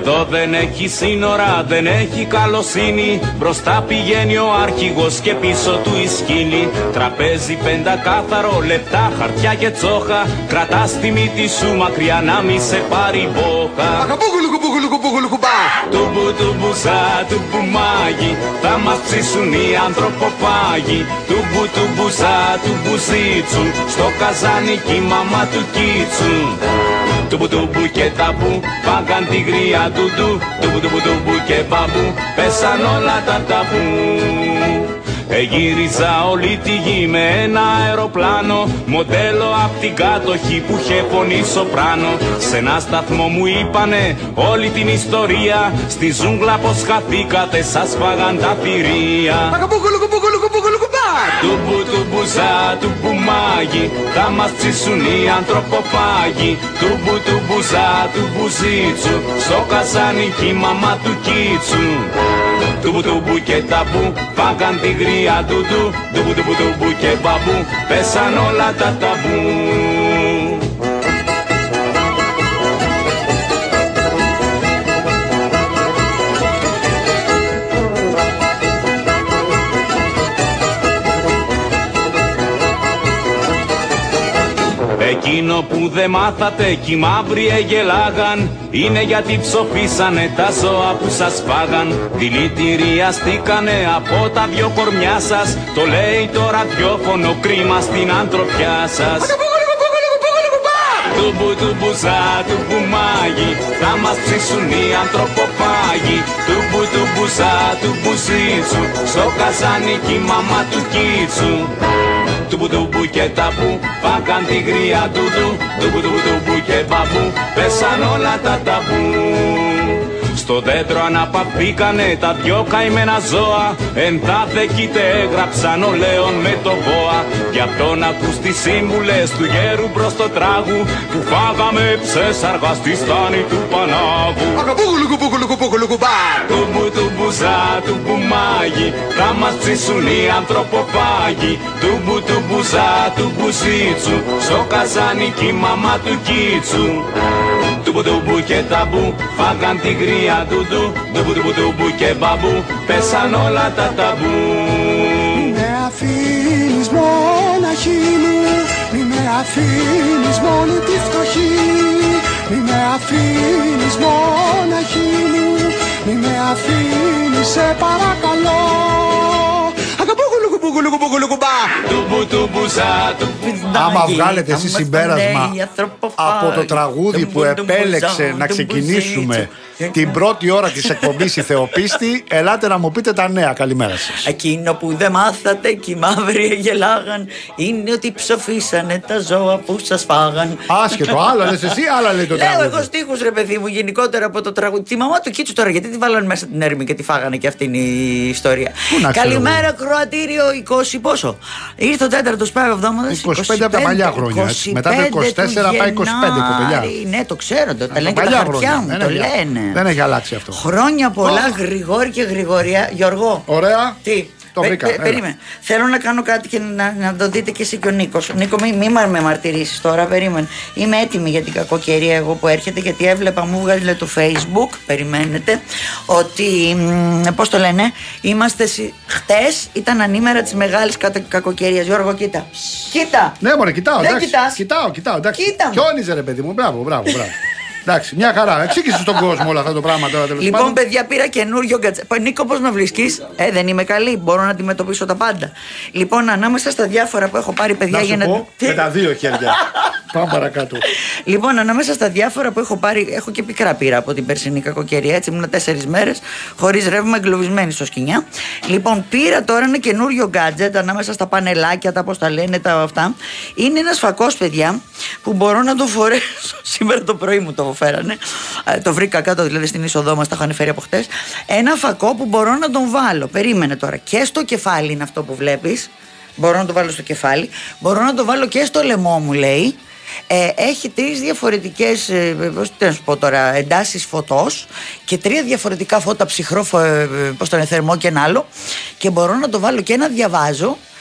Εδώ δεν έχει σύνορα, δεν έχει καλοσύνη. Μπροστά πηγαίνει ο αρχηγός και πίσω του η σκήνη. Τραπέζι πεντακάθαρο, λεπτά, χαρτιά και τσόχα. Κρατάς τη μύτη σου μακριά να μη σε πάρει μπόχα. Τουμπου τουμπουζά, τουμπουμάγι, θα μας ψήσουν οι ανθρωποφάγοι. Τουμπου τουμπουζά, τουμπουζίτσου, στο καζάνι κι η μαμά του κίτσου. Τουμπου τουμπου και ταμπού, φάγαν τη γρία τουντου. Τουμπου τουμπου τουμπου και μπαμπού, πέσαν όλα τα ταμπού. Εγύριζα όλη τη γη με ένα αεροπλάνο, μοντέλο απ' την κάτοχη που είχε φωνή σοπράνο. Σε ένα σταθμό μου είπανε όλη την ιστορία, στη ζούγκλα πως χαθήκατε, σας φάγαν τα θηρία. Τουμπου τουμπουζά, τουμπουμάγι, θα μας ψήσουν οι ανθρωποφάγοι. Τουμπου τουμπουζά, τουμπουζίτσου, στο καζάνι κι η μαμά του κίτσου. Τουμπου τουμπου και ταμπού, φάγαν τη γρία τουντου. Τουμπου τουμπου τουμπου και μπαμπού, πέσαν όλα τα ταμπού. Εκείνο που δεν μάθατε κι οι μαύροι εγελάγαν, είναι γιατί ψοφήσανε τα ζώα που σας φάγαν. Δηλητηριαστήκανε από τα δυο κορμιά σας, το λέει το ραδιόφωνο, κρίμα στην ανθρωπιά σας. Τουμπου τουμπουζά, τουμπουμάγι, θα μας ψήσουν οι ανθρωποφάγοι. Τουμπου τουμπουζά, τουμπουζίτσου, στο καζάνι κι η μαμά του κίτσου. Τουμπου τουμπου και ταμπού, φάγαν τη γρία τουντου. Τουμπου τουμπου τουμπου και μπαμπού, πέσαν όλα τα ταμπού. Στο δέντρο αναπαυθήκανε τα δυο καημένα ζώα, εντάθε κοίτε έγραψαν ο Λέων με το βόα. Γι' αυτό να ακούς τις σύμβουλες του γέρου προς το τράγου, που φάγαμε ψέσαργα στη στάνη του Πανάγου. Τουμπου τουμπουζά, τουμπουμάγι, θα μας ψήσουν οι ανθρωποφάγοι. Τουμπου τουμπουζά, τουμπουζίτσου, στο καζάνι κι η μαμά του κίτσου. Τουμπου τουμπου και ταμπού, φάγαν τη γρία τουντου. Τουμπου τουμπου τουμπου και μπαμπού, πέσαν όλα τα ταμπού. Μη με αφήνεις μοναχή μου, μη με αφήνεις μόνη τη φτωχή. Μη με αφήνεις μοναχή μου, μη με αφήνεις σε παρακαλώ. Άμα βγάλετε εσείς συμπέρασμα από το τραγούδι που επέλεξε να ξεκινήσουμε την πρώτη ώρα της εκπομπής η Θεοπίστη, ελάτε να μου πείτε τα νέα. Καλημέρα σας. Εκείνο που δεν μάθατε κι οι μαύροι γελάγαν, είναι ότι ψοφήσανε τα ζώα που σας φάγαν. Άσχετο, άλλα λες εσύ, άλλα λέει το τραγούδι. Λέω εγώ στίχους ρε παιδί μου, γενικότερα από το τραγούδι. Τη μαμά του Κίτσου τώρα, γιατί τη βάλανε μέσα την έρμη και τη φάγανε, και αυτή είναι η ιστορία. Καλημέρα, Κροατήριο 20 πόσο. Ήρθε ο τέταρτος πάει εβδόμαδας. 25 από τα παλιά χρόνια. Μετά το 24 πάει 25 κοπελιά. Ναι, το ξέρω, το λένε και τα χαρτιά μου, το λένε. Δεν έχει αλλάξει αυτό. Χρόνια πολλά, Γρηγόρη και Γρηγορία. Γιώργο. Ωραία. Τι. Το βρήκα. Περίμενε. Θέλω να κάνω κάτι και να το δείτε και εσύ και ο Νίκος. Νίκο, μη με μαρτυρήσεις τώρα. Περίμενε. Είμαι έτοιμη για την κακοκαιρία εγώ που έρχεται, γιατί έβλεπα, μου βγάλε το Facebook. Περιμένετε. Ότι. Πώς το λένε. Είμαστε. Χτες ήταν ανήμερα της μεγάλης κακοκαιρίας. Γιώργο, κοίτα. Κοίτα. Ναι, μωρέ, κοιτάω. Δεν κοιτάς. Κοιτάω. Κοίτα. Χιόνιζε, ρε παιδί μου. Μπράβο. Εντάξει, μια χαρά. Εξήγησε στον κόσμο όλα αυτά τα πράγματα τώρα τέλος Λοιπόν, πάντων. παιδιά, πήρα καινούριο γκατζέ. Νίκο, πώς με βρίσκεις? Δεν είμαι καλή. Μπορώ να αντιμετωπίσω τα πάντα. Λοιπόν, ανάμεσα στα διάφορα που έχω πάρει, παιδιά, να για σου πω, με τα δύο χέρια. Πάμε παρακάτω. Λοιπόν, ανάμεσα στα διάφορα που έχω πάρει, έχω και πικρά πήρα από την περσινή κακοκαιρία. Έτσι, ήμουν 4 μέρες χωρίς ρεύμα, εγκλωβισμένη στο σκοινιά. Λοιπόν, πήρα τώρα ένα καινούριο γκάτζετ ανάμεσα στα πανελάκια, τα πώς τα λένε, τα αυτά. Είναι ένας φακός, παιδιά, που μπορώ να το φορέσω. Σήμερα το πρωί μου το φέρανε. Το βρήκα κάτω, δηλαδή στην είσοδό μας, τα είχαν φέρει από χτες. Ένα φακό που μπορώ να τον βάλω. Περίμενε τώρα. Και στο κεφάλι είναι αυτό που βλέπεις. Μπορώ να το βάλω στο κεφάλι. Μπορώ να το βάλω και στο λαιμό μου, λέει. Έχει 3 διαφορετικές εντάσεις φωτός και 3 διαφορετικά φώτα, ψυχρό, θερμό και ένα άλλο. Και μπορώ να το βάλω και να διαβάζω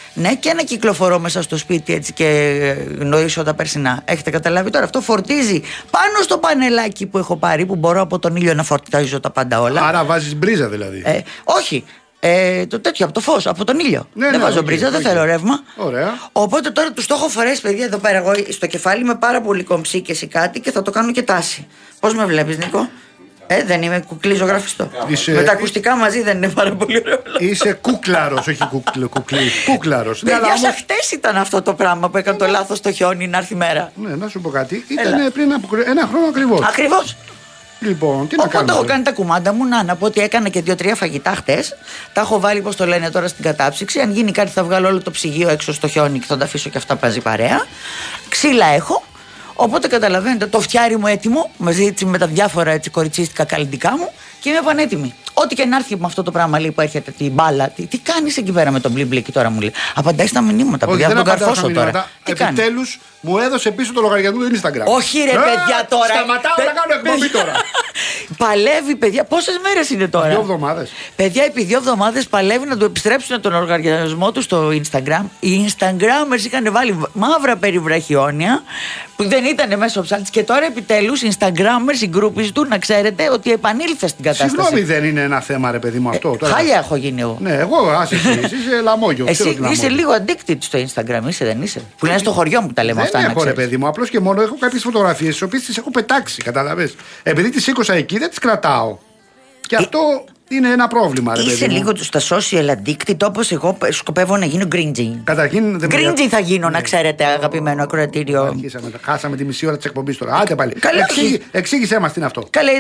Ναι, και να κυκλοφορώ μέσα στο σπίτι έτσι και γνωρίσω τα περσινά. Έχετε καταλάβει τώρα? Αυτό φορτίζει πάνω στο πανελάκι που έχω πάρει, που μπορώ από τον ήλιο να φορτίζω τα πάντα όλα. Άρα βάζεις μπρίζα δηλαδή? Όχι. Το τέτοιο από το φως, από τον ήλιο. Δεν βάζω μπρίζα, δεν θέλω ρεύμα. Ωραία. Οπότε τώρα τους το έχω φορέσει, παιδιά, εδώ πέρα. Εγώ στο κεφάλι είμαι πάρα πολύ κομψή και κάτι και θα το κάνω και τάση. Πώς με βλέπεις, Νίκο? Δεν είμαι κουκλί ζωγραφιστό. Με τα ακουστικά μαζί δεν είναι πάρα πολύ ωραίο. Είσαι κούκλαρος, όχι κουκλί. Κούκλαρος. Παιδιά, σαν χτες ήταν αυτό το πράγμα που έκανε το λάθος στο χιόνι να έρθει η μέρα. Ναι, να σου πω κάτι. Ήταν πριν από ένα χρόνο ακριβώς. Ακριβώς. Λοιπόν, τι να κάνω. Οπότε έχω κάνει τα κουμάντα μου, να πω ότι έκανα και 2-3 φαγητά χτες. Τα έχω βάλει, πώς το λένε τώρα, στην κατάψυξη. Αν γίνει κάτι, θα βγάλω όλο το ψυγείο έξω στο χιόνι και θα τα αφήσω και αυτά παζί παρέα. Ξύλα έχω. Οπότε καταλαβαίνετε, το φτιάρι μου έτοιμο, μαζί με τα διάφορα κοριτσίστικα καλλιντικά μου και είμαι πανέτοιμη. Ό,τι και να έρθει με αυτό το πράγμα, λέει, που έρχεται την μπάλα, τι κάνεις εκεί πέρα με τον μπλιμπλίκι τώρα, μου λέει. Απαντάει στα μηνύματα, παιδιά, θα τον καρφώσω τώρα. Επιτέλους μου έδωσε πίσω το λογαριασμό του Instagram. Όχι, ρε παιδιά, τώρα. Σταματάω να κάνω εκπομπή τώρα. Παλεύει, παιδιά. Πόσες μέρες είναι τώρα? 2 εβδομάδες. Παιδιά, επί 2 εβδομάδες παλεύει να του επιστρέψουν τον λογαριασμό του στο Instagram. Οι Instagrammers είχαν βάλει μαύρα περιβραχιόνια που δεν ήταν μέσα ο ψάλτης. Και τώρα επιτέλους οι Instagrammers, οι γκρούπες του, να ξέρετε ότι επανήλθε στην κατάσταση. Συγγνώμη, δεν είναι ένα θέμα, ρε παιδί μου, αυτό τώρα? Χάλια έχω γίνει εγώ. Ναι, εγώ, άσε εσύ είσαι λαμόγιο. Εσύ είσαι λίγο addicted στο Instagram, δεν είσαι? Που λένε στο χωριό μου τα λέμε αυτά. Δεν έχω, ρε παιδί μου, απλώς και μόνο έχω κάποιες φωτογραφίες τις οποίες τις έχω πετάξει, καταλαβες. Επειδή τις σήκωσα εκεί δεν τις κρατάω. Και αυτό είναι ένα πρόβλημα, ρε παιδί μου. Είσαι λίγο στα social addicted, όπως εγώ σκοπεύω να γίνω γκριντζι. Καταρχήν δεν γκριντζι θα γίνω, να ξέρετε, αγαπημένο ακροατήριο. Χάσαμε τη μισή ώρα της εκπομπής τώρα. Άντε πάλι. Εξήγησέ μας τι είναι αυτό. Καλέ,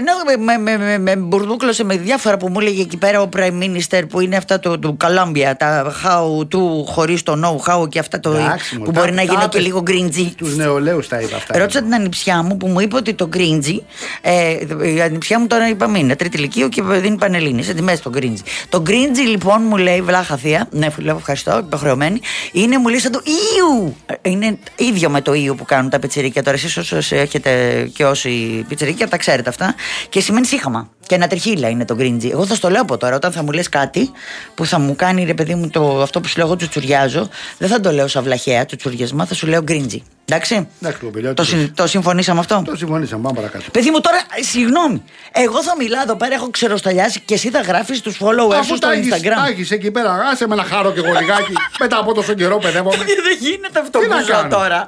με μπουρδούκλωσε με διάφορα που μου έλεγε εκεί πέρα ο Prime Minister, που είναι αυτά του Columbia, τα how to χωρίς το know-how και αυτά το. Που μπορεί να γίνει και λίγο γκριντζι. Τους νεολαίους τα είπα αυτά. Ρώτησα την ανιψιά μου που μου είπε ότι το γκριντζι. Η ανιψιά μου τώρα είπαμε είναι τρίτη ηλικίου και δίνει πανελλήνιες. Σε τη μέση το γκριντζι. Το γκριντζι λοιπόν μου λέει, βλάχα θεία, ναι, λέω ευχαριστώ, υποχρεωμένη, είναι, μου λέει, σαν το Ιου. Είναι ίδιο με το Ιου που κάνουν τα πιτσιρίκια τώρα. Εσείς όσοι έχετε και όσοι πιτσιρίκια τα ξέρετε αυτά. Και σημαίνει σύχαμα. Και ένα τριχύλα είναι το γκριντζι. Εγώ θα στο λέω από τώρα, όταν θα μου λες κάτι που θα μου κάνει, ρε παιδί μου, αυτό που σου λέω εγώ τσουτσουριάζω, δεν θα το λέω σαν βλαχαία, τσουτσουριασμά, θα σου λέω γκριντζι. Εντάξει. Το συμφωνήσαμε αυτό? Το συμφωνήσαμε, πάμε παρακάτω. Παιδί μου, τώρα, συγγνώμη. Εγώ θα μιλάω εδώ πέρα, έχω ξεροσταλιάσει και εσύ θα γράφεις τους followers σου στο Instagram. Αφού έχεις εκεί πέρα, άσε με να χαρώ και εγώ λιγάκι. Μετά από τόσο καιρό παιδεύομαι. Δεν γίνεται αυτό που ζω τώρα.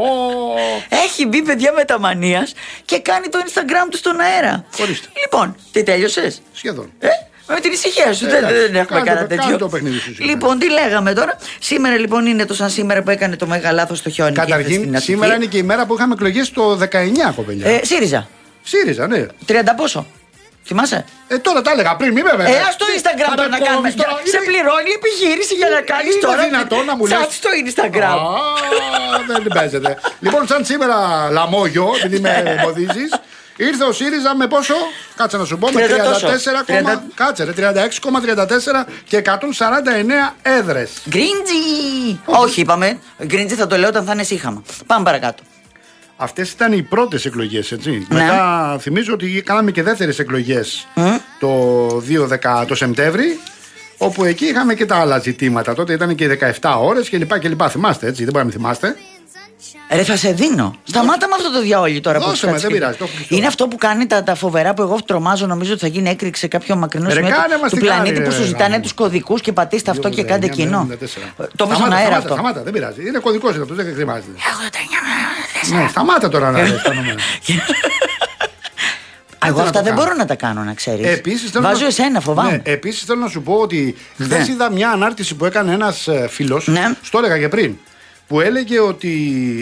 Έχει μπει, παιδιά, μεταμανίας και κάνει το Instagram του στον αέρα. Ορίστε. Λοιπόν, τι τέλειωσες? Σχεδόν. Με την ησυχία σου, δεν έχουμε κανένα τέτοιο. Λοιπόν, τι λέγαμε τώρα? Σήμερα λοιπόν είναι το σαν σήμερα που έκανε το μεγάλο λάθος στο χιόνι. Καταρχήν, σήμερα είναι και η μέρα που είχαμε εκλογές το 19, κοπελιά. ΣΥΡΙΖΑ. ΣΥΡΙΖΑ, ναι. 30 πόσο? Θυμάσαι? Τώρα τα έλεγα πριν, μη με βέβαια. Στο Instagram τώρα να κάνουμε. Σε πληρώνει η επιχείρηση για να κάνεις τώρα. Είναι δυνατόν να μου λες? Τσάτ στο Instagram. Δεν παίζεται. Λοιπόν, σαν σήμερα λαμόγιο, επειδή με εμποδίζεις, ήρθε ο ΣΥΡΙΖΑ με πόσο? Κάτσε να σου πω, με 36,34 και 149 έδρες. Γκριντζι! Όχι, είπαμε. Γκριντζι θα το λέω όταν θα είναι σύχαμα. Πάμε παρακάτω. Αυτές ήταν οι πρώτες εκλογές, έτσι. Ναι. Μετά θυμίζω ότι κάναμε και δεύτερες εκλογές το 2010 το Σεπτέμβρη, όπου εκεί είχαμε και τα άλλα ζητήματα. Τότε ήταν και 17 ώρες κλπ. Θυμάστε, έτσι, δεν μπορεί να μην θυμάστε. Ρε, θα σε δίνω. Σταμάτα με αυτό το διαόλι τώρα. Δώσε με, δεν πειράζει. Είναι αυτό που κάνει τα φοβερά που εγώ τρομάζω. Νομίζω ότι θα γίνει έκρηξη σε κάποιο μακρινό σημείο του πλανήτη που σου ζητάνε τους κωδικούς και πατήστε αυτό και κάντε εκείνο. Το είπα στον αέρα αυτό. Σταμάτα, δεν πειράζει. Είναι κωδικός αυτό, δεν χρειάζεται. Ναι, σταμάτα τώρα να λες τα νούμερα. Εγώ αυτά δεν μπορώ να τα κάνω, να ξέρεις. Βάζω εσένα, φοβάμαι. Ναι, επίσης θέλω να σου πω ότι χθες είδα μια ανάρτηση που έκανε ένας φίλος. Στο έλεγα και πριν. Που έλεγε ότι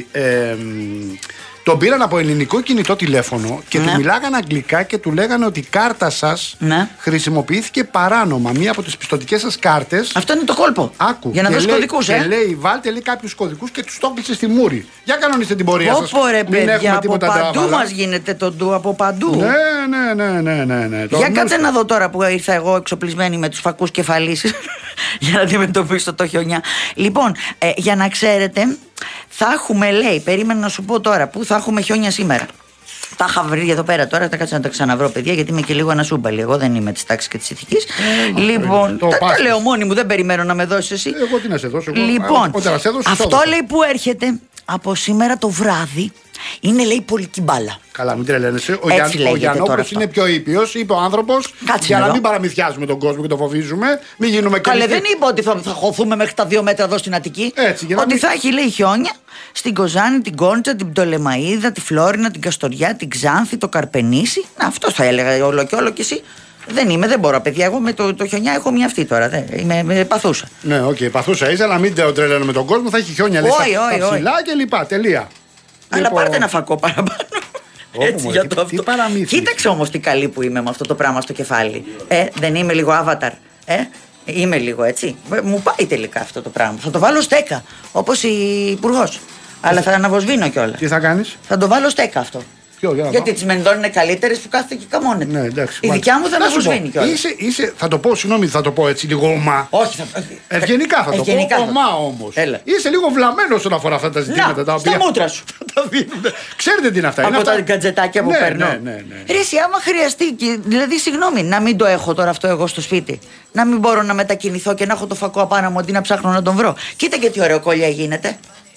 τον πήραν από ελληνικό κινητό τηλέφωνο και του μιλάγαν αγγλικά και του λέγανε ότι η κάρτα σας χρησιμοποιήθηκε παράνομα. Μία από τις πιστωτικές σας κάρτες. Αυτό είναι το κόλπο. Άκου. Για να δώσει κωδικούς, Και λέει, βάλτε κάποιους κωδικούς και τους το έκλεισε στη μούρη. Για κανονίστε την πορεία σας. Ρε παιδιά, από παντού μας γίνεται το ντου, από παντού. Ναι. Για κάτσε να δω τώρα που ήρθα εγώ εξοπλισμένη με τους φακούς κεφαλής για να αντιμετωπίσω το χιονιά. Λοιπόν, για να ξέρετε, θα έχουμε, λέει, περίμενα να σου πω τώρα, που θα έχουμε χιόνια σήμερα. Τα είχα βρει εδώ πέρα τώρα, θα κάτσα να τα ξαναβρω, παιδιά, γιατί είμαι και λίγο ανασούμπαλη. Εγώ δεν είμαι τη τάξη και τη ηθική. Λοιπόν, τα λέω μόνη μου, δεν περιμένω να με δώσει εσύ. Εγώ τι να σε δώσω. Λοιπόν, αυτό λέει που έρχεται από σήμερα το βράδυ. Είναι, λέει, πολική μπάλα. Καλά, μην τρελαίνεσαι. Ο Γιαννόπουλος είναι πιο ήπιος, είπε ο άνθρωπος. Για να μην παραμυθιάζουμε τον κόσμο και τον φοβίζουμε. Μην γίνουμε Καλέ, δεν είπε ότι θα χωθούμε μέχρι τα 2 μέτρα εδώ στην Αττική. Ότι θα έχει, λέει, χιόνια στην Κοζάνη, την Κόντσα, την Πτολεμαΐδα, τη Φλόρινα, την Καστοριά, την Ξάνθη, το Καρπενήσι. Αυτό θα έλεγα όλο και όλο κι εσύ. Δεν μπορώ, παιδιά. Εγώ με το χιονιά έχω μια αυτή τώρα. Είμαι παθούσα. Ναι, παθούσα είσαι, αλλά μην τρελαίνουμε τον κόσμο. Θα έχει χιόνια, λέει, στα ψηλά και λοιπά. Τελεία. Αλλά πάρτε ένα φακό παραπάνω. Έτσι για το αυτό. Κοίταξε όμως τι καλή που είμαι με αυτό το πράγμα στο κεφάλι. Δεν είμαι λίγο avatar. Είμαι λίγο έτσι. Μου πάει τελικά αυτό το πράγμα. Θα το βάλω στέκα. Όπως η υπουργός. Αλλά θα αναβοσβήνω κιόλα. Τι θα κάνεις? Θα το βάλω στέκα αυτό. Γιατί τις Μενδών είναι καλύτερες που κάθεται και καμώνεται. Ναι, εντάξει, η δικιά μου δεν με προσβαίνει κιόλας. Θα το πω, συγγνώμη, θα το πω έτσι λίγο ομά. Όχι, ευγενικά θα το πω. Ομά όμως. Είσαι λίγο βλαμμένος όσον αφορά αυτά τα ζητήματα. Τα οποία στα μούτρα σου. Ξέρετε τι είναι αυτά. Από τα γκατζετάκια που παίρνω. Ρε, εσύ, άμα χρειαστεί, δηλαδή, συγγνώμη, να μην το έχω τώρα αυτό εγώ στο σπίτι. Να μην μπορώ να μετακινηθώ και να έχω το φακό απάνω μου αντί να ψάχνω να τον βρω. Κοίτα και τι ωραίο κολλιά γίνεται.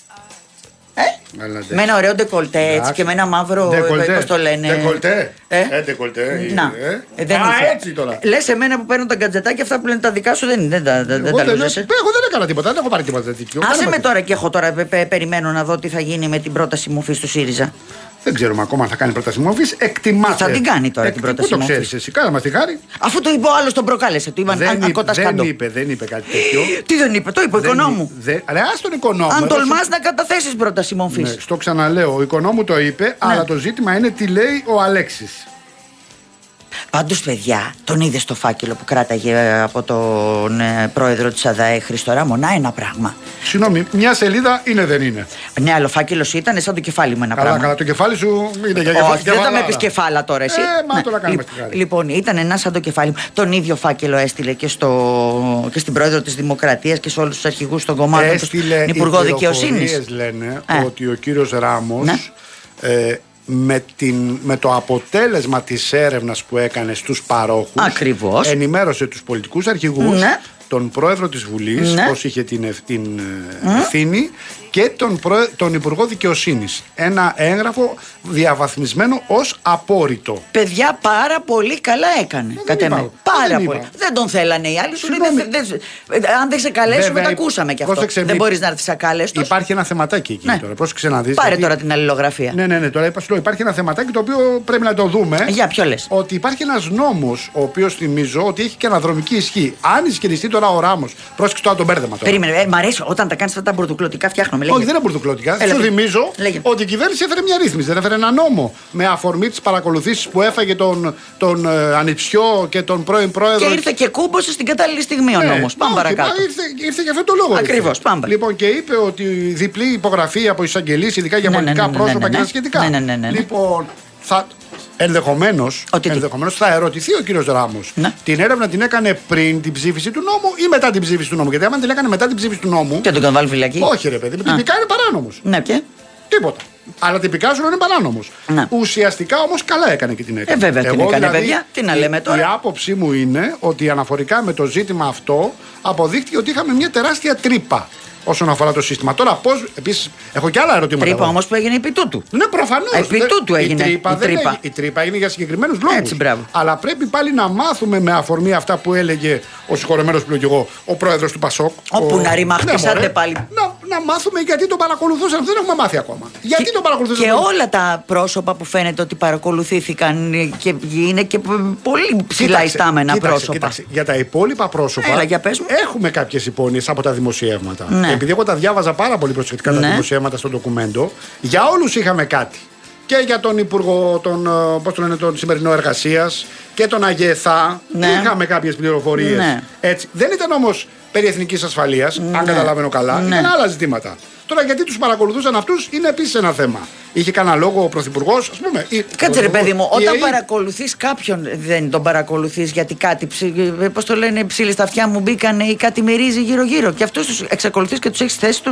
Με ένα ωραίο ντεκολτέ έτσι και με ένα μαύρο. Πώς το λένε. Ντεκολτέ. Ντεκολτέ. Να. Έτσι τώρα. Λες εμένα που παίρνω τα γκατζετάκια αυτά που λένε τα δικά σου δεν τα λούζεσαι. Εγώ δεν έκανα τίποτα, δεν έχω πάρει τίποτα τέτοιο. Άσε με τώρα και έχω τώρα περιμένω να δω τι θα γίνει με την πρόταση μορφής του ΣΥΡΙΖΑ. Δεν ξέρουμε ακόμα αν θα κάνει πρόταση μορφής. Εκτιμάται. Θα την κάνει τώρα την πρόταση μορφής. Πού το ξέρεις εσύ, κάνα μας τη χάρη. Αφού το είπε ο άλλος, τον προκάλεσε. Του είπαν ακοτασκάντο. Δεν είπε κάτι τέτοιο. Τι δεν είπε, το είπε ο οικονόμου. Ας τον οικονόμου. Αν τολμάς να καταθέσεις πρόταση μορφής. Στο ξαναλέω, ο οικονόμου το είπε, αλλά το ζήτημα είναι τι λέει ο Αλέξης. Πάντως, παιδιά, τον είδε στο φάκελο που κράταγε από τον πρόεδρο της ΑΔΑΕ, Χρήστο Ράμο, να ένα πράγμα. Συγγνώμη, μια σελίδα είναι δεν είναι. Ναι, αλλά ο φάκελος ήταν σαν το κεφάλι μου ένα πράγμα. Καλά, το κεφάλι σου είναι για κεφάλι. Όχι, δεν θα με πεις κεφάλα τώρα εσύ. Μα τώρα κάνουμε στη χάρη. Λοιπόν, ήταν ένα σαν το κεφάλι μου. Τον ίδιο φάκελο έστειλε και στην πρόεδρο της Δημοκρατίας και σε όλους τους αρχηγούς των κομμάτων, τον Υπουργό Δικαιοσύνης. Οι λένε ότι ο κύριος Ράμος. Με το αποτέλεσμα της έρευνας που έκανε στους παρόχους, ακριβώς, ενημέρωσε τους πολιτικούς αρχηγούς, τον πρόεδρο της Βουλής, πώς είχε την ευθύνη, και τον Υπουργό Δικαιοσύνης. Ένα έγγραφο διαβαθμισμένο ως απόρριτο. Παιδιά, πάρα πολύ καλά έκανε. Πάρα πολύ. Δεν τον θέλανε οι άλλοι. Σου λέει, αν δεν σε καλέσουμε, τα ακούσαμε κι αυτό. Δεν μπορείς να έρθεις ακάλεστος. Υπάρχει ένα θεματάκι εκεί τώρα. Πρόσεξε να δεις. Πάρε τώρα την αλληλογραφία. Ναι, τώρα υπάρχει ένα θεματάκι το οποίο πρέπει να το δούμε. Για ποιο λες? Ότι υπάρχει ένας νόμος, ο οποίος θυμίζω ότι έχει και αναδρομική ισχύ. Αν ισχυριστεί τώρα ο Ράμος. Πρόσεξε τώρα τον μπέρδεμα τώρα. Περίμενε, μ' αρέσει όταν τα κάνεις αυτά τα μπουρδουκλωτικά, φτιάχνουμε. Όχι, δεν είναι μπουρδουκλωτικά. Σου θυμίζω ότι η κυβέρνηση έφερε μια ρύθμιση. Δεν έφερε ένα νόμο με αφορμή τις παρακολουθήσεις που έφαγε τον Ανιψιό και τον πρώην πρόεδρο. Και ήρθε και κούμποσε στην κατάλληλη στιγμή ο νόμος. Πάμε παρακάτω. Ήρθε για αυτό το λόγο. Ακριβώς, πάμε. Λοιπόν, και είπε ότι διπλή υπογραφή από εισαγγελείς, ειδικά για πολιτικά πρόσωπα και τα σχετικά. Λοιπόν, ενδεχομένως θα ερωτηθεί ο κύριος Ράμος. Την έρευνα την έκανε πριν την ψήφιση του νόμου ή μετά την ψήφιση του νόμου? Γιατί άμα την έκανε μετά την ψήφιση του νόμου. Και τον κάνει φυλακή. Όχι, ρε παιδί, τυπικά είναι παράνομος. Ναι, και. Τίποτα. Αλλά τυπικά σου είναι παράνομος. Ουσιαστικά όμως καλά έκανε και την έκανε. Βέβαια την έκανε, παιδιά. Τι να λέμε τώρα. Η άποψή μου είναι ότι αναφορικά με το ζήτημα αυτό αποδείχτηκε ότι είχαμε μια τεράστια τρύπα όσον αφορά το σύστημα. Τώρα πώς. Επίσης, έχω και άλλα ερωτήματα. Τρύπα όμως που έγινε επί τούτου. Ναι, προφανώς. Επί τούτου έγινε. Η τρύπα είναι για συγκεκριμένους λόγους. Έτσι, μπράβο. Αλλά πρέπει πάλι να μάθουμε με αφορμή αυτά που έλεγε ο συγχωρεμένος που λέγω ο πρόεδρος του Πασόκ. Όπου να ρημαχτήσατε πάλι. Να μάθουμε γιατί τον παρακολουθούσαν. Δεν έχουμε μάθει ακόμα. Γιατί τον παρακολουθούσαν. Και όλα τα πρόσωπα που φαίνεται ότι παρακολουθήθηκαν και είναι και πολύ ψηλά ιστάμενα πρόσωπα. Κοίταξε, για τα υπόλοιπα πρόσωπα έχουμε κάποιες υπόνοιες από τα δημοσιεύματα. Επειδή εγώ τα διάβαζα πάρα πολύ προσεκτικά τα δημοσιεύματα στο ντοκουμέντο, για όλους είχαμε κάτι. Και για τον Υπουργό, τον σημερινό εργασίας και τον Αγεθά. Είχαμε κάποιες πληροφορίες. Έτσι. Δεν ήταν όμως περί εθνικής ασφαλείας, αν καταλαβαίνω καλά. Ήταν άλλα ζητήματα. Τώρα, γιατί τους παρακολουθούσαν αυτούς είναι επίσης ένα θέμα. Είχε κανένα λόγο ο Πρωθυπουργός, ας πούμε. Κάτσε ρε παιδί μου, όταν παρακολουθείς κάποιον, δεν τον παρακολουθείς γιατί κάτι, πώς το λένε, ψήλοι στα αυτιά μου μπήκανε ή κάτι μυρίζει γύρω-γύρω. Και αυτούς τους εξακολουθείς και τους έχεις θέση τους.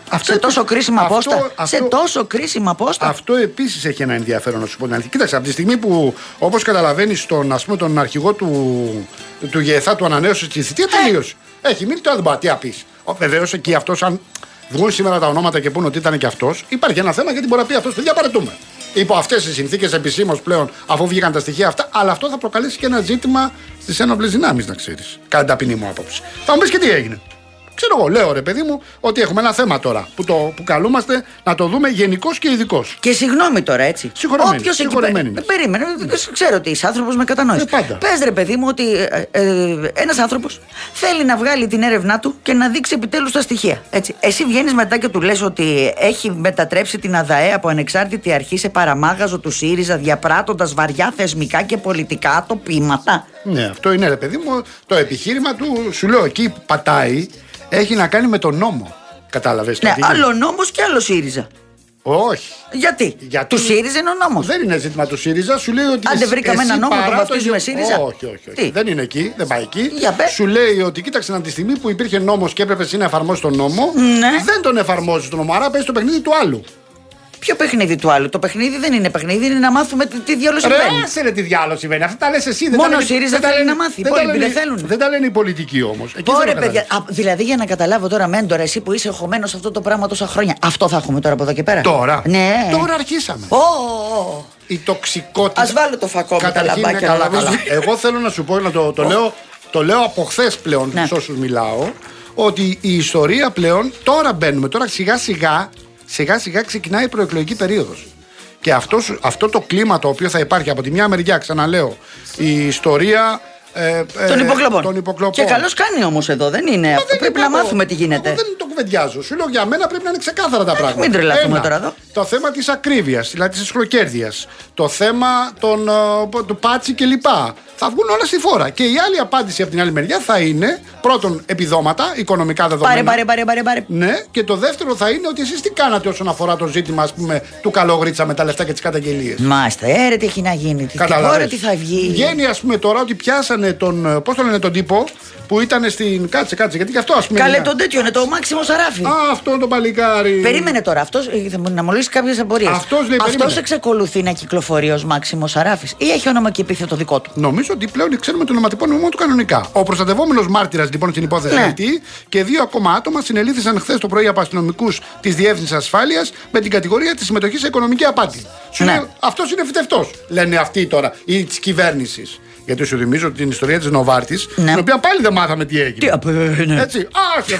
Σε τόσο κρίσιμα πόστα. Σε τόσο κρίσιμα πόστα. Αυτό επίσης έχει ένα ενδιαφέρον, να σου πω την αλήθεια. Κοίταξε, από τη στιγμή που, όπως καταλαβαίνεις, τον αρχηγό του ΓΕΘΑ του ανανέωσε τη θητεία, τελείωσε. Έχει μείνει το άδειο. Τι απείς. Βεβαίως εκεί αυτός, αν βγουν σήμερα τα ονόματα και πούνε ότι ήταν και αυτός, υπάρχει ένα θέμα γιατί μπορεί να πει αυτός, παιδιά, παρετούμε. Υπό αυτές τις συνθήκες επισήμως πλέον, αφού βγήκαν τα στοιχεία αυτά, αλλά αυτό θα προκαλέσει και ένα ζήτημα στις ένοπλες δυνάμεις, να ξέρεις. Κατά την ταπεινή μου άποψη. Θα μου πεις και τι έγινε. Ξέρω εγώ, λέω ρε παιδί μου, ότι έχουμε ένα θέμα τώρα που καλούμαστε να το δούμε γενικώς και ειδικώς. Και συγγνώμη τώρα, έτσι. Συγχωρεμένη. Περίμενε, ξέρω ότι είσαι άνθρωπος με κατανόηση. Πες ρε παιδί μου ότι ένας άνθρωπος θέλει να βγάλει την έρευνά του και να δείξει επιτέλους τα στοιχεία. Έτσι. Εσύ βγαίνεις μετά και του λες ότι έχει μετατρέψει την ΑΔΑΕ από ανεξάρτητη αρχή σε παραμάγαζο του ΣΥΡΙΖΑ, διαπράττοντας βαριά θεσμικά και πολιτικά ατοπήματα. Ναι, αυτό είναι ρε παιδί μου το επιχείρημα του. Σου λέω εκεί πατάει. Έχει να κάνει με τον νόμο. Κατάλαβες. Ναι, άλλο νόμος και άλλο ΣΥΡΙΖΑ. Όχι. Γιατί? Του ΣΥΡΙΖΑ είναι ο νόμος. Δεν είναι ζήτημα του ΣΥΡΙΖΑ. Σου λέει ότι. Αν δεν βρήκαμε ένα νόμο, τον βαφτίζουμε ΣΥΡΙΖΑ. Όχι. Δεν είναι εκεί, δεν πάει εκεί. Σου λέει ότι κοίταξε από τη στιγμή που υπήρχε νόμος και έπρεπε εσύ να εφαρμόσει τον νόμο, δεν τον εφαρμόζει τον νόμο. Άρα παίζει το παιχνίδι του άλλου. Ποιο παιχνίδι του άλλου? Το παιχνίδι δεν είναι παιχνίδι, είναι να μάθουμε τι διάλογο συμβαίνει. Ρε, τι διάλογο συμβαίνει. Αυτά τα λες εσύ. Μόνο ο ΣΥΡΙΖΑ θέλει να μάθει. Οι υπόλοιποι δεν θέλουν. Δεν τα λένε οι πολιτικοί όμως. Ωραία, παιδιά. Δηλαδή για να καταλάβω τώρα, Μέντορα, εσύ που είσαι εχωμένο σε αυτό το πράγμα τόσα χρόνια, αυτό θα έχουμε τώρα από εδώ και πέρα. Τώρα. Ναι. Τώρα αρχίσαμε. Η τοξικότητα. Ας βάλω το φακό με τα λαμπάκια. Εγώ θέλω να σου πω, το λέω από χθες πλέον στους όσους μιλάω, ότι η ιστορία πλέον τώρα μπαίνουμε. Τώρα σιγά σιγά ξεκινάει η προεκλογική περίοδος. Και αυτό το κλίμα το οποίο θα υπάρχει από τη μια μεριά, ξαναλέω, η ιστορία των υποκλοπών. Και καλώς κάνει όμως εδώ, δεν είναι. Πρέπει να μάθουμε τι γίνεται. Δεν το κουβεντιάζω. Σου λέω για μένα πρέπει να είναι ξεκάθαρα τα πράγματα. Μην τρελαθούμε τώρα εδώ. Το θέμα της ακρίβειας, δηλαδή της εσχροκέρδειας. Το θέμα του πάτσι κλπ. Θα βγουν όλα στη φόρα. Και η άλλη απάντηση από την άλλη μεριά θα είναι πρώτον επιδόματα, οικονομικά δεδομένα. Πάρε. Ναι, και το δεύτερο θα είναι ότι εσείς τι κάνατε όσον αφορά το ζήτημα, ας πούμε, του καλόγριτσα με τα λεφτά και τις καταγγελίες. Μάστε, τι έχει να γίνει. Τώρα τι θα βγει. Βγαίνει, ας πούμε, τώρα ότι πιάσανε τον. Πώς το λένε τον τύπο που ήταν στην. Κάτσε, γιατί και αυτό ας πούμε. Καλέ, τον τέτοιο είναι το Μάξιμο Σαράφη. Αυτό το παλικάρι. Περίμενε τώρα, αυτός θα μου να μου λύσει κάποιες απορίες. Αυτός εξακολουθεί να κυκλοφορεί ως Μάξιμο Σαράφης ή έχει όνομα και επίθετο δικό του? Νομίζω ότι πλέον ξέρουμε το ονοματεπώνυμο μόνο του κανονικά. Ο προστατευόμενος μάρτυρας λοιπόν στην υπόθεση αυτή και 2 ακόμα άτομα συνελήφθησαν χθες το πρωί από αστυνομικούς της Διεύθυνσης Ασφάλειας με την κατηγορία της συμμετοχής σε οικονομική απάτη. Αυτός είναι φυτευτός, λένε αυτοί τώρα, ή της κυβέρνησης. Γιατί σου θυμίζω την ιστορία της Νοβάρτης, την οποία πάλι δεν μάθαμε τι έγινε. Έτσι.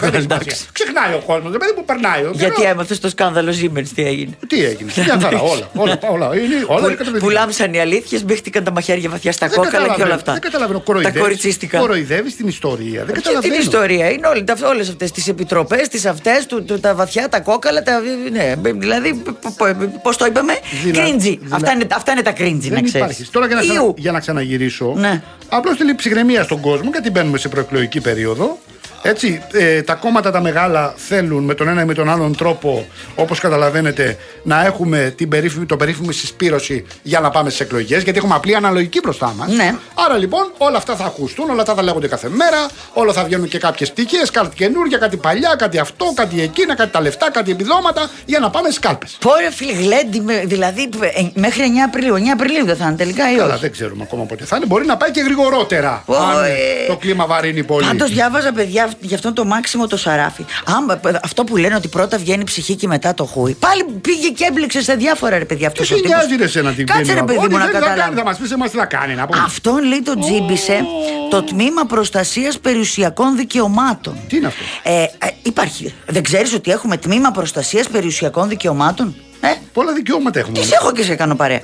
Ξεχνάει ο κόσμος, δεν που περνάει. Γιατί έμαθες το σκάνδαλο Siemens τι έγινε. Τι έγινε. Μια χαρά, όλα. Που λάμψαν οι αλήθειες, μπήχτηκαν τα μαχαίρια βαθιά στα κόκαλα και όλα αυτά. Δεν καταλαβαίνω. Τα κοριτσίστηκαν. Κοροϊδεύεις την ιστορία. Δεν καταλαβαίνω. Την ιστορία είναι όλες αυτές τις επιτροπές, τις αυτές, τα βαθιά, τα κόκαλα. Δηλαδή, πώς το είπαμε, κρίντζι. Αυτά είναι τα κρίντζι, να ξέρεις. Τώρα για να ξαναγυρίσω. Απλώς θέλει ψυχραιμία στον κόσμο γιατί μπαίνουμε σε προεκλογική περίοδο. Έτσι, τα κόμματα τα μεγάλα θέλουν με τον ένα ή με τον άλλον τρόπο, όπως καταλαβαίνετε, να έχουμε το περίφημη συσπήρωση για να πάμε στις εκλογές, γιατί έχουμε απλή αναλογική μπροστά μας. Ναι. Άρα λοιπόν όλα αυτά θα ακουστούν, όλα αυτά θα λέγονται κάθε μέρα, όλα θα βγαίνουν και κάποιες πτυχές, κάτι καινούργια, κάτι παλιά, κάτι αυτό, κάτι εκείνα, κάτι τα λεφτά, κάτι επιδόματα, για να πάμε στις κάλπες. Πόρε φιλγλέντι, δηλαδή μέχρι 9 Απριλίου. 9 Απριλίου δεν θα είναι τελικά ή όχι? Αλλά δεν ξέρουμε ακόμα πότε θα είναι. Μπορεί να πάει και γρηγορότερα. Αν το κλίμα βαρύνει πολύ. Πάντως διάβαζα, παιδιά, για αυτόν το Μάξιμο το Σαράφη. Αυτό που λένε ότι πρώτα βγαίνει η ψυχή και μετά το χούι. Πάλι πήγε και έμπληξε σε διάφορα ρε παιδιά αυτό. Τι νοιάζει ρε σε να την Κάτσε ρε παιδί μου να καταλάβει. Θα μας πεις εμάς τι θα κάνει να πούμε. Αυτόν λέει το τζίμπησε το τμήμα προστασίας περιουσιακών δικαιωμάτων. Τι είναι αυτό? Υπάρχει. Δεν ξέρεις ότι έχουμε τμήμα προστασίας περιουσιακών δικαιωμάτων? Πολλά δικαιώματα έχουμε. Τι έχω και σε κάνω παρέα.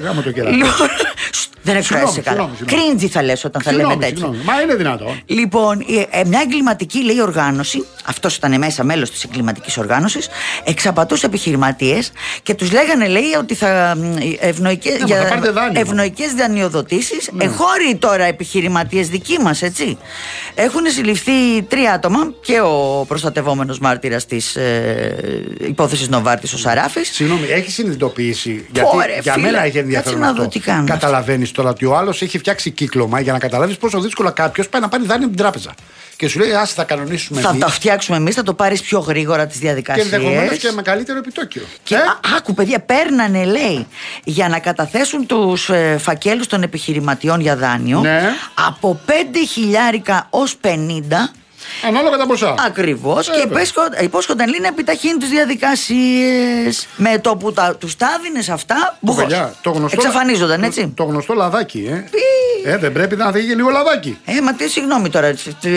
Δεν εκφράζεσαι καλά. Κρίντζι θα λες όταν θα λέμε τέτοιο. Μα είναι δυνατόν. Λοιπόν, μια εγκληματική λέει οργάνωση, αυτός ήταν μέσα μέλος της εγκληματικής οργάνωσης, εξαπατούσε επιχειρηματίες και τους λέγανε, λέει, ότι θα ευνοϊκές δανειοδοτήσεις, εγχώροι τώρα επιχειρηματίες δικοί μας, έτσι. Έχουν συλληφθεί 3 άτομα και ο προστατευόμενος μάρτυρας της υπόθεσης Νοβάρτης, ο Σαράφης. Συγγνώμη, έχει συνειδητοποιήσει, γιατί για μένα έχει ενδιαφέρον αυτό. Καταλαβαίνεις τώρα ότι ο άλλος έχει φτιάξει κύκλωμα για να καταλάβεις πόσο δύσκολα κάποιος πάει να πάρει δάνειο από την τράπεζα. Και σου λέει, άσε, θα κανονίσουμε εμείς. Θα τα φτιάξουμε εμείς, θα το πάρεις πιο γρήγορα τις διαδικασίες. Και ενδεχομένως και με καλύτερο επιτόκιο. Και άκου, παιδιά, παίρνανε, λέει, για να καταθέσουν τους φακέλους των επιχειρηματιών για δάνειο, από 5.000 ως 50. Ανάλογα τα ποσά. Ακριβώς. Και υπόσχονταν, λέει, να επιταχύνει τις διαδικασίες. Με το που τους τα έδινες αυτά, εξαφανίζονταν, έτσι. Το γνωστό λαδάκι, δεν πρέπει να φύγει λίγο λαδάκι. Μα τι, συγγνώμη τώρα.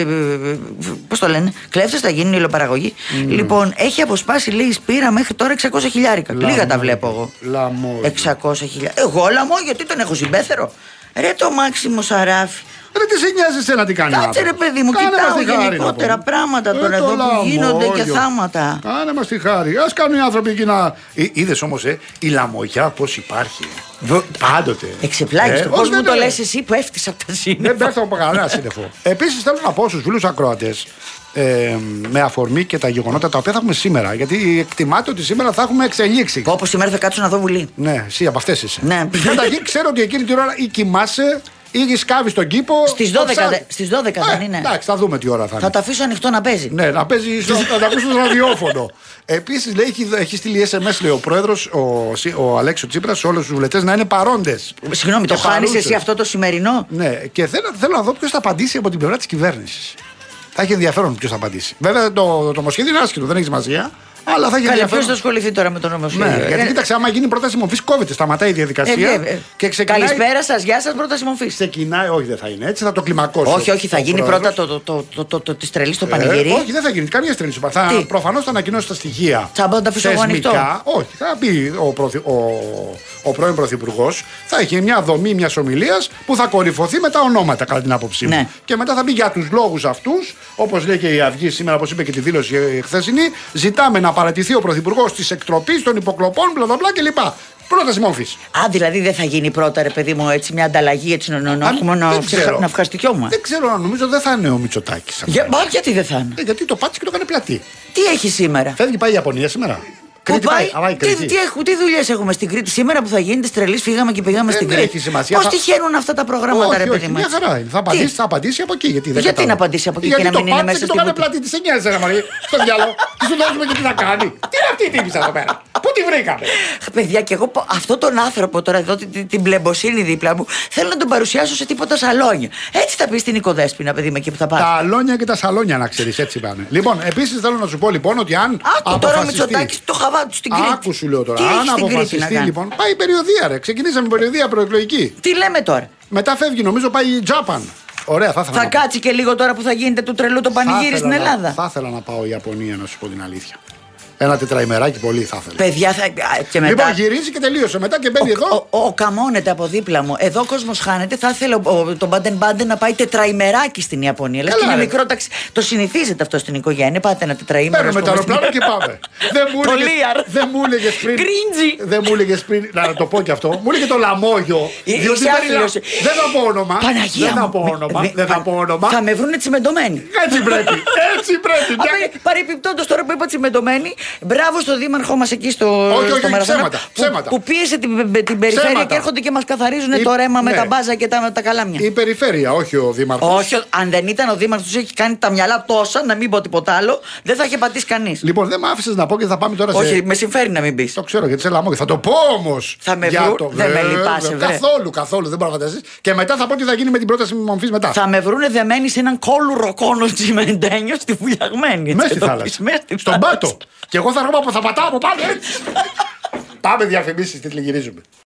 Πώς το λένε, κλέφτες θα γίνουν υλοπαραγωγή. Λοιπόν, έχει αποσπάσει, λέει, Σπύρα μέχρι τώρα 600.000. Λίγα τα βλέπω εγώ. 600.000. Εγώ λαμό, γιατί τον έχω συμπέθερο. Ρε το Μάξιμο Σαράφη. Ρε τι σε νοιάζει εσένα τι κάνει. Κάτσε ρε παιδί μου, κοιτάω γενικότερα πράγματα τώρα εδώ που γίνονται και θάματα. Κάνε μας τη χάρη. Ας κάνουν οι άνθρωποι εκεί να. Είδες όμως η λαμογιά πώς υπάρχει. Πάντοτε. Εξεπλάγιστο. Πώς μου το λες εσύ που έφτιαξα από τα σύννεφα. Δεν πέφτω από κανένα σύννεφο. Επίσης θέλω να πω στους φίλους ακροατές, με αφορμή και τα γεγονότα τα οποία θα έχουμε σήμερα. Γιατί εκτιμάται ότι σήμερα θα έχουμε εξελίξει. Όπως σήμερα θα κάτσω να δω Βουλή. Ναι, εσύ από αυτές είσαι. Ναι. Καταρχήν ξέρω ότι εκείνη την ώρα ή κοιμάσαι ή σκάβει στον κήπο. Στις 12 δεν είναι. Εντάξει, θα δούμε τι ώρα θα είναι. Θα το αφήσω ανοιχτό να παίζει. Ναι, να παίζει, να τα ακούσει στο ραδιόφωνο. Επίσης, λέει, έχει στείλει SMS, λέει, ο πρόεδρος, ο Αλέξης Τσίπρας, σε όλους τους βουλευτές να είναι παρόντες. Συγγνώμη, το χάνεις εσύ αυτό το σημερινό. Ναι, και θέλω να δω ποιος θα απαντήσει από την πλευρά της κυβέρνησης. Θα έχει ενδιαφέρον ποιος θα απαντήσει. Βέβαια το νομοσχέδιο είναι άσχετο, δεν έχει σημασία. Αλλά θα έχει ενδιαφέρον. Ποιος θα ασχοληθεί τώρα με το νομοσχέδιο. Ναι, γιατί κοίταξε, άμα γίνει πρόταση μορφής, κόβεται, σταματάει η διαδικασία. Και ξεκινάει... Καλησπέρα σας, γεια σας, πρόταση μορφής. Ξεκινάει, όχι, δεν θα είναι έτσι, θα το κλιμακώσει. Όχι, θα γίνει πρώτα τη τρελή στο πανηγύρι. Όχι, δεν θα γίνει καμία τρελή στο πανηγύρι. Προφανώς θα ανακοινώσει τα στοιχεία. Θα μπω τα αφήσω εγώ ανοιχτό. Όχι, θα πει ο πρώην Πρωθυπουργός, θα έχει μια δομή μιας ομιλίας που θα κορυφωθεί με τα ονόματα, κατά την άποψή μου. Και μετά θα πει για τους λόγους αυτούς, όπως λέει και η Αυγή σήμερα, όπως είπε και τη δήλωση χθεσινή, ζητάμε να παρατηθεί ο Πρωθυπουργός της εκτροπής των υποκλοπών, μπλα κλπ. Πρόταση μορφής. Δηλαδή δεν θα γίνει πρώτα, ρε παιδί μου, έτσι μια ανταλλαγή, έτσι να ευχαριστηθούμε. Δεν ξέρω, νομίζω δεν θα είναι ο Μητσοτάκης. Γιατί δεν θα είναι. Γιατί το πάτησε και το έκανε πλατή. Τι έχει σήμερα. Φεύγει, πάει η Ιαπωνία σήμερα. Τι δουλειές έχουμε στην Κρήτη σήμερα που θα γίνει τη τρελή, φύγαμε και πήγαμε στην Κρήτη. Πώς τυχαίνουν αυτά τα προγράμματα, ρε παιδί μου. Μια χαρά είναι. Θα απαντήσει από εκεί. Γιατί να απαντήσει από εκεί και να μην είναι μέσα στην Κρήτη. Γιατί το κάνει πλατή, τι σε νοιάζει, ρε Μαρία, στο διάλογο. Τι σου δώσουμε και τι θα κάνει. Τι είναι αυτή η τύπησα εδώ πέρα. Πού τη βρήκαμε. Παιδιά, και εγώ αυτόν τον άνθρωπο τώρα εδώ, την πλεμποσύνη δίπλα μου, θέλω να τον παρουσιάσω σε τίποτα σαλόνια. Έτσι θα πει στην Οικοδέσποινα, παιδί με εκεί που θα πάει. Τα αλόνια και τα σαλόνια, να ξέρει, έτσι πάνε. Λοιπόν, επίσης θέλω να σου πω λοιπόν ότι αν. Τώρα ο Μητσοτάκης το χαβά του στην Κρήτη. Άκου σου λέω τώρα. Αν αποφασιστεί λοιπόν. Πάει η περιοδία, ρε. Ξεκινήσαμε περιοδία προεκλογική. Τι λέμε τώρα. Μετά φεύγει, νομίζω πάει η Japan. Ωραία, θα κάτσει και λίγο τώρα που θα γίνεται του τρελού το πανηγύρι στην Ελλάδα. Θα ήθελα να πάω η Ιαπωνία, να σου πω την αλήθεια. Ένα τετραημεράκι πολύ θα ήθελα. Παιδιά, και μετά. Λοιπόν, γυρίζει και τελείωσε. Μετά και μπαίνει εδώ. Καμώνεται από δίπλα μου. Εδώ ο κόσμος χάνεται. Θα ήθελε τον Μπάντεν να πάει τετραημεράκι στην Ιαπωνία. Λες και είναι μικρό ταξί. Το συνηθίζεται αυτό στην οικογένεια. Πάτε ένα τετραήμερο. Παίρνουμε το αεροπλάνο και πάμε. Δεν μου έλεγε πριν. Γκρίντζι. Δεν μου έλεγε πριν. Να το πω κι αυτό. Μου έλεγε το λαμόγιο. Δεν θα πω όνομα. Παναγία. Δεν θα πω όνομα. Θα με βρουν τσιμεντωμένοι. Έτσι πρέπει. Παρεπιπτόντως τώρα που είπα τσιμεντωμένοι. Μπράβο στο δήμαρχό μας εκεί στο Μαραθώνα που πίεσε την περιφέρεια και έρχονται και μας καθαρίζουν το ρέμα με τα μπάζα και τα καλάμια. Η περιφέρεια, όχι ο δήμαρχος. Όχι, αν δεν ήταν ο δήμαρχος, τους έχει κάνει τα μυαλά τόσα, να μην πω τίποτα άλλο, δεν θα είχε πατήσει κανείς. Λοιπόν, δεν με άφησες να πω και θα πάμε τώρα σε. Όχι, με συμφέρει να μην πεις. Το ξέρω γιατί σε λαμόγιο. Θα το πω όμως. Θα με βρουν. Δεν με λυπάσαι, καθόλου, δεν μπορώ να φανταστείς. Και μετά θα πω τι θα γίνει με την πρόταση μορφής μετά. Θα με βρούνε δεμένοι σε έναν κόλουρο κόνο τσιμεντένιο στη Βουλιαγμένη. Μέσα στη θάλασσα. Στον πάτο. Και εγώ θα έρχομαι θα πατάω από πάνω έτσι. Πάμε διαφημίσεις, τι γυρίζουμε.